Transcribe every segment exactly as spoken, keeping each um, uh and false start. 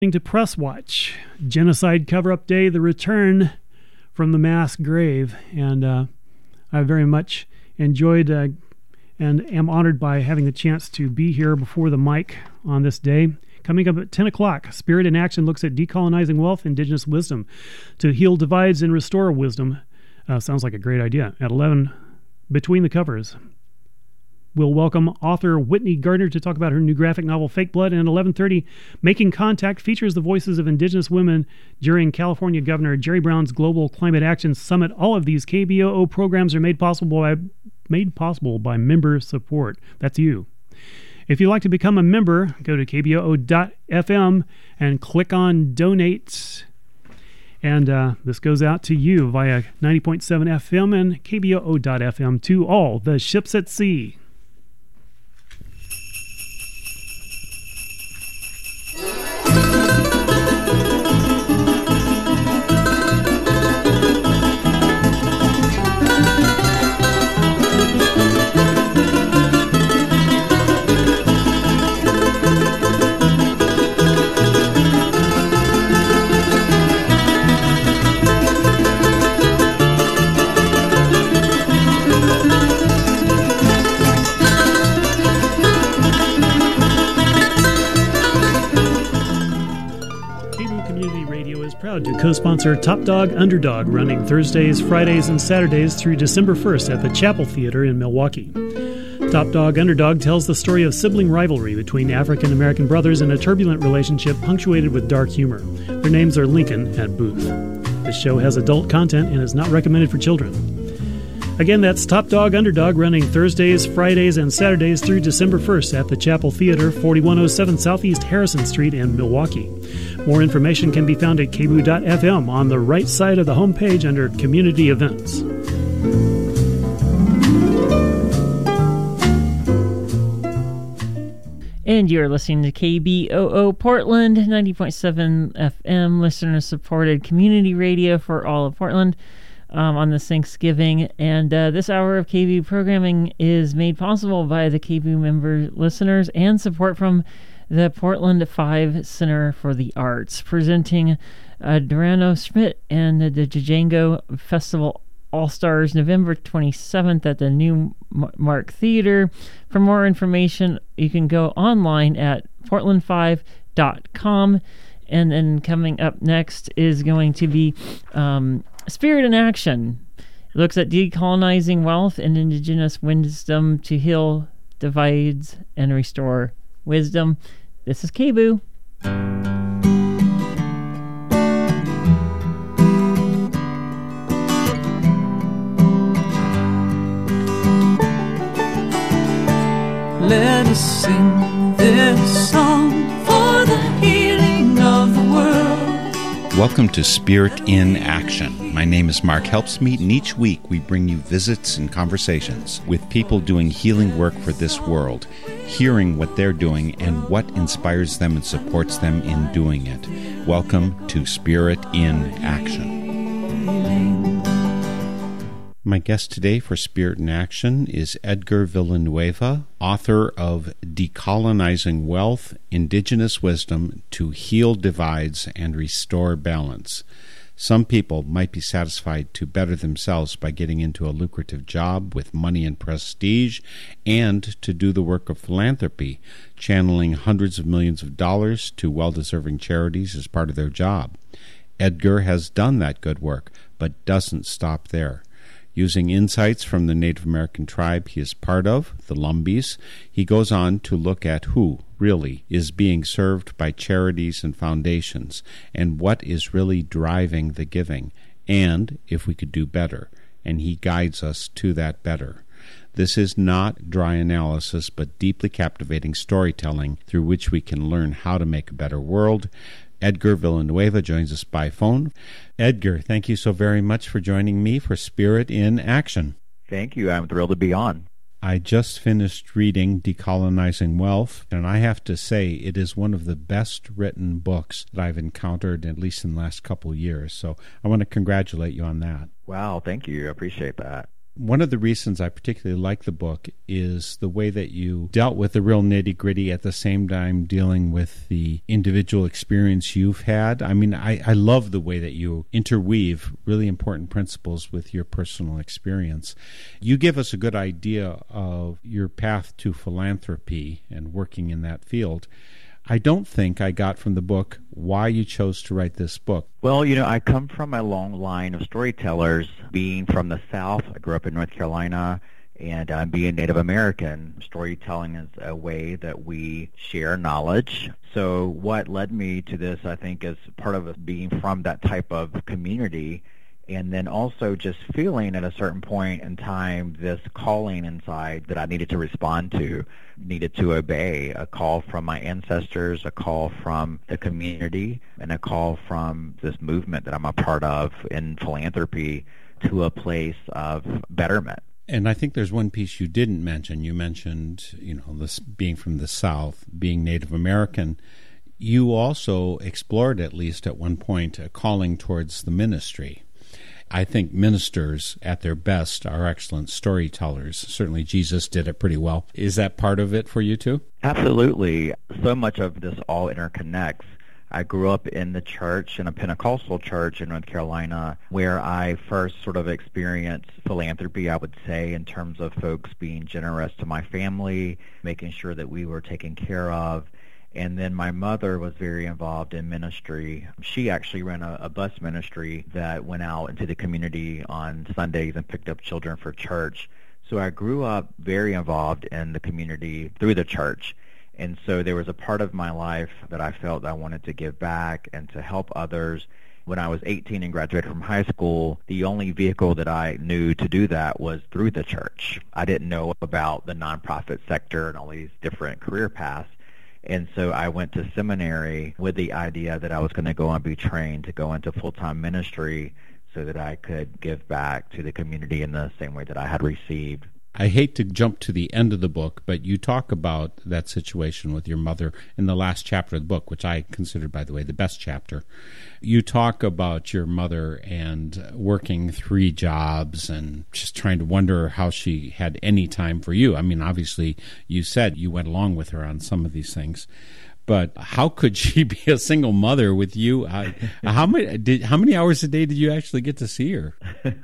To Press Watch, Genocide Cover-Up Day, the return from the mass grave. And uh, I very much enjoyed uh, and am honored by having the chance to be here before the mic on this day. Coming up at ten o'clock, Spirit in Action looks at decolonizing wealth, indigenous wisdom to heal divides and restore wisdom. Uh, sounds like a great idea. At eleven, Between the Covers, we'll welcome author Whitney Gardner to talk about her new graphic novel, Fake Blood. And at eleven thirty, Making Contact features the voices of indigenous women during California Governor Jerry Brown's Global Climate Action Summit. All of these K B O O programs are made possible by, made possible by member support. That's you. If you'd like to become a member, go to K B O O dot F M and click on Donate. And uh, this goes out to you via ninety point seven F M and K B O O dot F M to all the ships at sea. To co-sponsor Top Dog Underdog, running Thursdays, Fridays, and Saturdays through December first at the Chapel Theater in Milwaukee. Top Dog Underdog tells the story of sibling rivalry between African-American brothers in a turbulent relationship punctuated with dark humor. Their names are Lincoln and Booth. This show has adult content and is not recommended for children. Again, that's Top Dog Underdog, running Thursdays, Fridays, and Saturdays through December first at the Chapel Theater, forty-one oh seven Southeast Harrison Street in Milwaukee. More information can be found at K B O O dot F M on the right side of the homepage under Community Events. And you're listening to K B O O Portland, ninety point seven F M, listener-supported community radio for all of Portland um, on this Thanksgiving. And uh, this hour of K B O programming is made possible by the K B O member listeners and support from the Portland Five Center for the Arts, presenting uh, Durano Schmidt and the Django Festival All-Stars November twenty-seventh at the New Mark Theater. For more information, you can go online at portland five dot com. And then coming up next is going to be um, Spirit in Action. It looks at decolonizing wealth and indigenous wisdom to heal divides and restore wisdom. This is K B O O. Let us sing this song for the healing of the world. Welcome to Spirit in Action. My name is Mark Helpsmeet, and each week we bring you visits and conversations with people doing healing work for this world, hearing what they're doing and what inspires them and supports them in doing it. Welcome to Spirit in Action. My guest today for Spirit in Action is Edgar Villanueva, author of Decolonizing Wealth, Indigenous Wisdom to Heal Divides and Restore Balance. Some people might be satisfied to better themselves by getting into a lucrative job with money and prestige, and to do the work of philanthropy, channeling hundreds of millions of dollars to well-deserving charities as part of their job. Edgar has done that good work, but doesn't stop there. Using insights from the Native American tribe he is part of, the Lumbees, he goes on to look at who, really, is being served by charities and foundations, and what is really driving the giving, and if we could do better, and he guides us to that better. This is not dry analysis, but deeply captivating storytelling through which we can learn how to make a better world. Edgar Villanueva joins us by phone. Edgar, thank you so very much for joining me for Spirit in Action. Thank you. I'm thrilled to be on. I just finished reading Decolonizing Wealth, and I have to say it is one of the best written books that I've encountered, at least in the last couple of years. So I want to congratulate you on that. Wow, thank you. I appreciate that. One of the reasons I particularly like the book is the way that you dealt with the real nitty-gritty at the same time dealing with the individual experience you've had. I mean, I, I love the way that you interweave really important principles with your personal experience. You give us a good idea of your path to philanthropy and working in that field. I don't think I got from the book why you chose to write this book. Well, you know, I come from a long line of storytellers. Being from the South, I grew up in North Carolina, and uh, being Native American, storytelling is a way that we share knowledge. So what led me to this, I think, is part of being from that type of community, and then also just feeling at a certain point in time this calling inside that I needed to respond to, needed to obey, a call from my ancestors, a call from the community, and a call from this movement that I'm a part of in philanthropy to a place of betterment. And I think there's one piece you didn't mention. You mentioned, you know, this being from the South, being Native American. You also explored, at least at one point, a calling towards the ministry. I think ministers at their best are excellent storytellers. Certainly Jesus did it pretty well. Is that part of it for you too? Absolutely. So much of this all interconnects. I grew up in the church, in a Pentecostal church in North Carolina, where I first sort of experienced philanthropy, I would say, in terms of folks being generous to my family, making sure that we were taken care of. And then my mother was very involved in ministry. She actually ran a, a bus ministry that went out into the community on Sundays and picked up children for church. So I grew up very involved in the community through the church. And so there was a part of my life that I felt I wanted to give back and to help others. When I was eighteen and graduated from high school, the only vehicle that I knew to do that was through the church. I didn't know about the nonprofit sector and all these different career paths. And so I went to seminary with the idea that I was going to go and be trained to go into full-time ministry so that I could give back to the community in the same way that I had received. I hate to jump to the end of the book, but you talk about that situation with your mother in the last chapter of the book, which I consider, by the way, the best chapter. You talk about your mother and working three jobs and just trying to wonder how she had any time for you. I mean, obviously, you said you went along with her on some of these things. But how could she be a single mother with you? I, how many did, how many hours a day did you actually get to see her?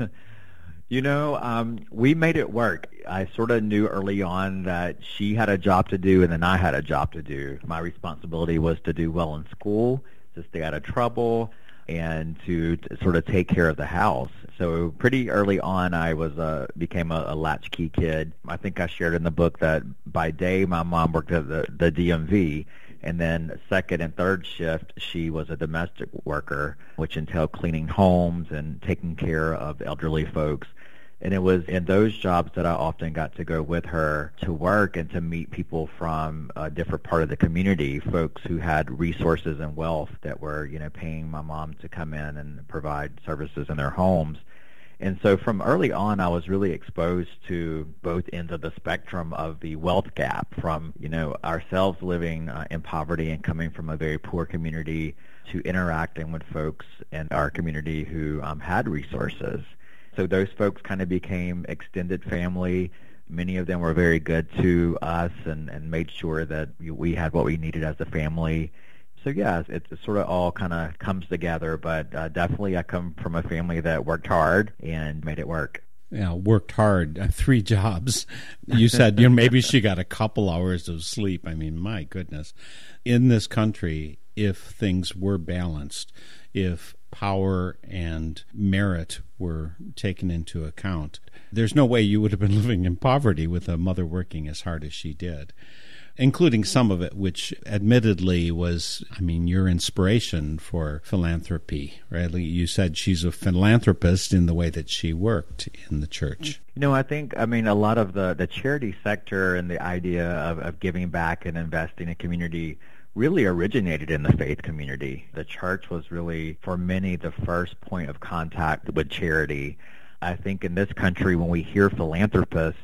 You know, um, we made it work. I sort of knew early on that she had a job to do and then I had a job to do. My responsibility was to do well in school, to stay out of trouble, and to, to sort of take care of the house. So pretty early on, I was uh, became a, a latchkey kid. I think I shared in the book that by day, my mom worked at the, the D M V. And then second and third shift, she was a domestic worker, which entailed cleaning homes and taking care of elderly folks. And it was in those jobs that I often got to go with her to work and to meet people from a different part of the community, folks who had resources and wealth that were, you know, paying my mom to come in and provide services in their homes. And so from early on, I was really exposed to both ends of the spectrum of the wealth gap, from, you know, ourselves living uh, in poverty and coming from a very poor community to interacting with folks in our community who um, had resources. So those folks kind of became extended family. Many of them were very good to us and, and made sure that we had what we needed as a family. So, yeah, it, it sort of all kind of comes together, but uh, definitely I come from a family that worked hard and made it work. Yeah, worked hard, uh, three jobs. You said, you know, maybe she got a couple hours of sleep. I mean, my goodness. In this country, if things were balanced, if power and merit were taken into account, there's no way you would have been living in poverty with a mother working as hard as she did, including some of it, which admittedly was, I mean, your inspiration for philanthropy, right? You said she's a philanthropist in the way that she worked in the church. You know, I think, I mean, a lot of the, the charity sector and the idea of, of giving back and investing in community really originated in the faith community. The church was really, for many, the first point of contact with charity. I think in this country, when we hear philanthropists,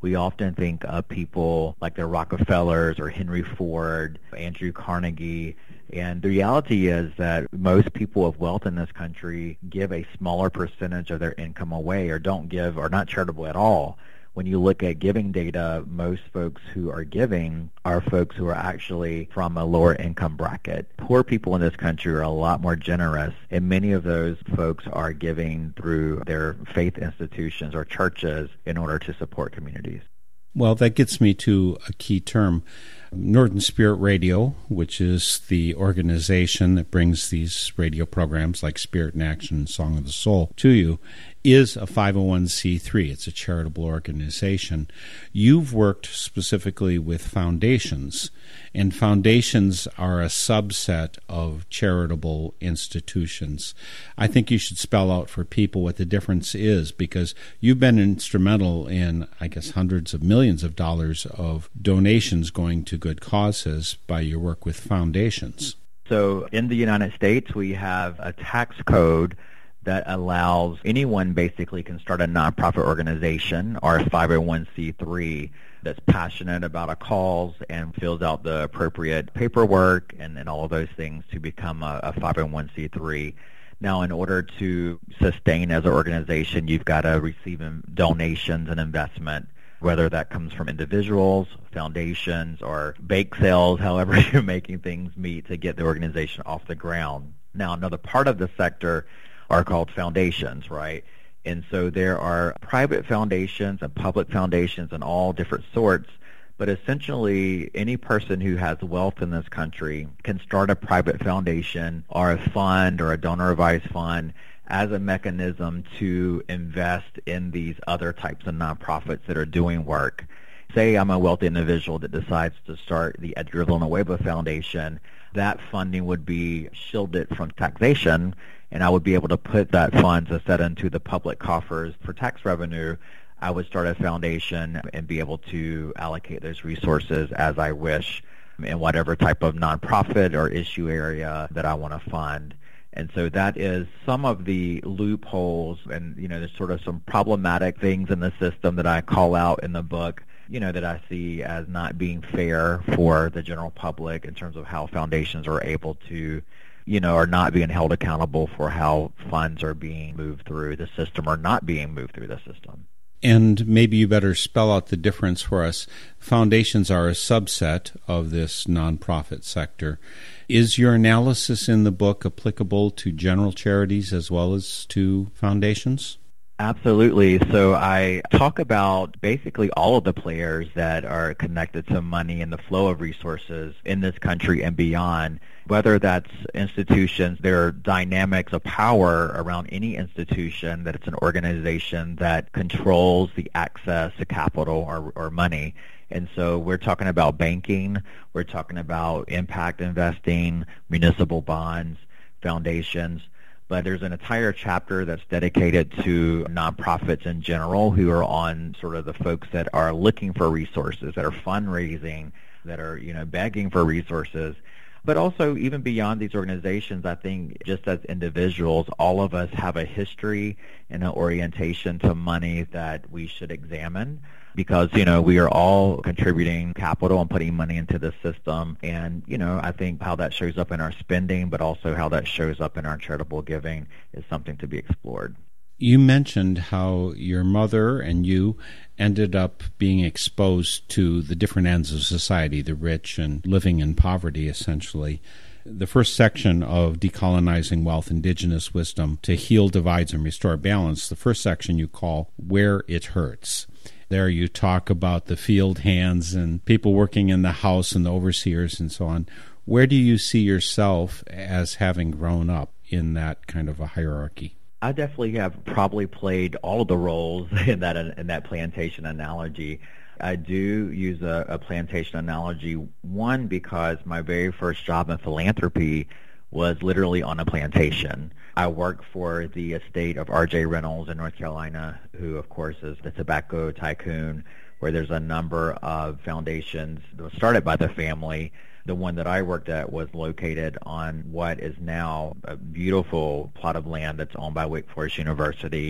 we often think of people like the Rockefellers or Henry Ford, Andrew Carnegie, and the reality is that most people of wealth in this country give a smaller percentage of their income away or don't give or not charitable at all. When you look at giving data, most folks who are giving are folks who are actually from a lower income bracket. Poor people in this country are a lot more generous, and many of those folks are giving through their faith institutions or churches in order to support communities. Well, that gets me to a key term. Northern Spirit Radio, which is the organization that brings these radio programs like Spirit in Action and Song of the Soul to you, is a five oh one c three. It's a charitable organization. You've worked specifically with foundations, and foundations are a subset of charitable institutions. I think you should spell out for people what the difference is, because you've been instrumental in, I guess, hundreds of millions of dollars of donations going to good causes by your work with foundations. So in the United States, we have a tax code that allows anyone basically can start a nonprofit organization or a five oh one c three that's passionate about a cause and fills out the appropriate paperwork and, and all of those things to become a, a five oh one c three. Now, in order to sustain as an organization, you've got to receive donations and investment, whether that comes from individuals, foundations, or bake sales, however you're making things meet to get the organization off the ground. Now, another part of the sector are called foundations, right? And so there are private foundations and public foundations and all different sorts, but essentially any person who has wealth in this country can start a private foundation or a fund or a donor advised fund as a mechanism to invest in these other types of nonprofits that are doing work. Say I'm a wealthy individual that decides to start the Edgar Villanueva Foundation. That funding would be shielded from taxation, and I would be able to put that funds instead into the public coffers for tax revenue. I would start a foundation and be able to allocate those resources as I wish in whatever type of nonprofit or issue area that I want to fund. And so that is some of the loopholes, and, you know, there's sort of some problematic things in the system that I call out in the book, you know, that I see as not being fair for the general public in terms of how foundations are able to, you know, are not being held accountable for how funds are being moved through the system or not being moved through the system. And maybe you better spell out the difference for us. Foundations are a subset of this nonprofit sector. Is your analysis in the book applicable to general charities as well as to foundations? Absolutely. So I talk about basically all of the players that are connected to money and the flow of resources in this country and beyond, whether that's institutions, there are dynamics of power around any institution, that it's an organization that controls the access to capital or, or money. And so we're talking about banking, we're talking about impact investing, municipal bonds, foundations. But there's an entire chapter that's dedicated to nonprofits in general who are on sort of the folks that are looking for resources, that are fundraising, that are, you know, begging for resources. But also, even beyond these organizations, I think just as individuals, all of us have a history and an orientation to money that we should examine, because, you know, we are all contributing capital and putting money into the system. And, you know, I think how that shows up in our spending, but also how that shows up in our charitable giving is something to be explored. You mentioned how your mother and you ended up being exposed to the different ends of society, the rich and living in poverty, essentially. The first section of Decolonizing Wealth, Indigenous Wisdom to Heal Divides and Restore Balance, the first section you call Where It Hurts. There you talk about the field hands and people working in the house and the overseers and so on. Where do you see yourself as having grown up in that kind of a hierarchy? I definitely have probably played all of the roles in that in that plantation analogy. I do use a, a plantation analogy, one, because my very first job in philanthropy was literally on a plantation. I worked for the estate of R J Reynolds in North Carolina, who, of course, is the tobacco tycoon, where there's a number of foundations that was started by the family. The one that I worked at was located on what is now a beautiful plot of land that's owned by Wake Forest University.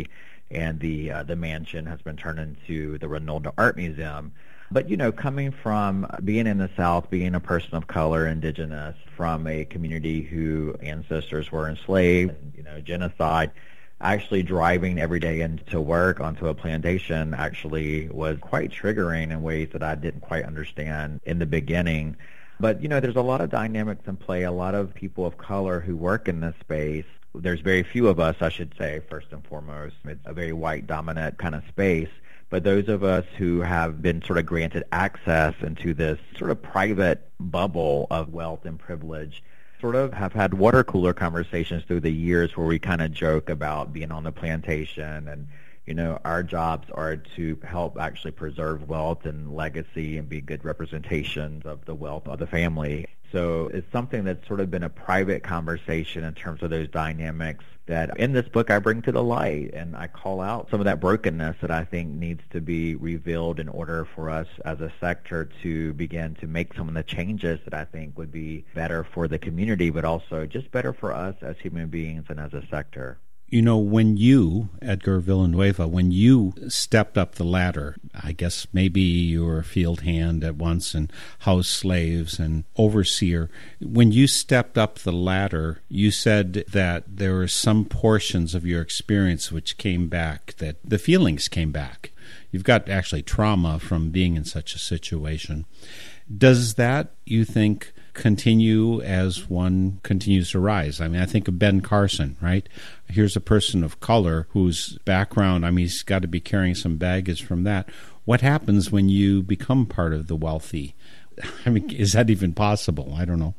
and the uh, the mansion has been turned into the Renolda Art Museum. But, you know, coming from being in the South, being a person of color, indigenous, from a community whose ancestors were enslaved, you know, genocide, actually driving every day into work onto a plantation actually was quite triggering in ways that I didn't quite understand in the beginning. But, you know, there's a lot of dynamics in play, a lot of people of color who work in this space. There's very few of us, I should say, first and foremost. It's a very white-dominant kind of space. But those of us who have been sort of granted access into this sort of private bubble of wealth and privilege sort of have had water cooler conversations through the years where we kind of joke about being on the plantation and, you know, our jobs are to help actually preserve wealth and legacy and be good representations of the wealth of the family. So it's something that's sort of been a private conversation in terms of those dynamics that in this book I bring to the light, and I call out some of that brokenness that I think needs to be revealed in order for us as a sector to begin to make some of the changes that I think would be better for the community, but also just better for us as human beings and as a sector. You know, when you, Edgar Villanueva, when you stepped up the ladder, I guess maybe you were a field hand at once and house slaves and overseer. When you stepped up the ladder, you said that there were some portions of your experience which came back, that the feelings came back. You've got actually trauma from being in such a situation. Does that, you think, continue as one continues to rise? I mean, I think of Ben Carson, right? Here's a person of color whose background, I mean, he's got to be carrying some baggage from that. What happens when you become part of the wealthy? I mean, is that even possible? I don't know.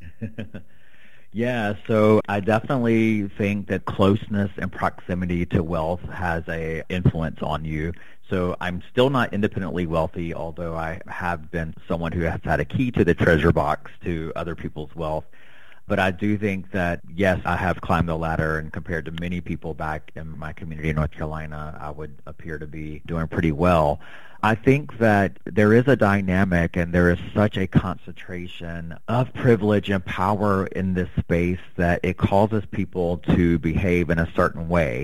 Yeah, so I definitely think that closeness and proximity to wealth has a influence on you. So I'm still not independently wealthy, although I have been someone who has had a key to the treasure box to other people's wealth. But I do think that, yes, I have climbed the ladder, and compared to many people back in my community in North Carolina, I would appear to be doing pretty well. I think that there is a dynamic and there is such a concentration of privilege and power in this space that it causes people to behave in a certain way.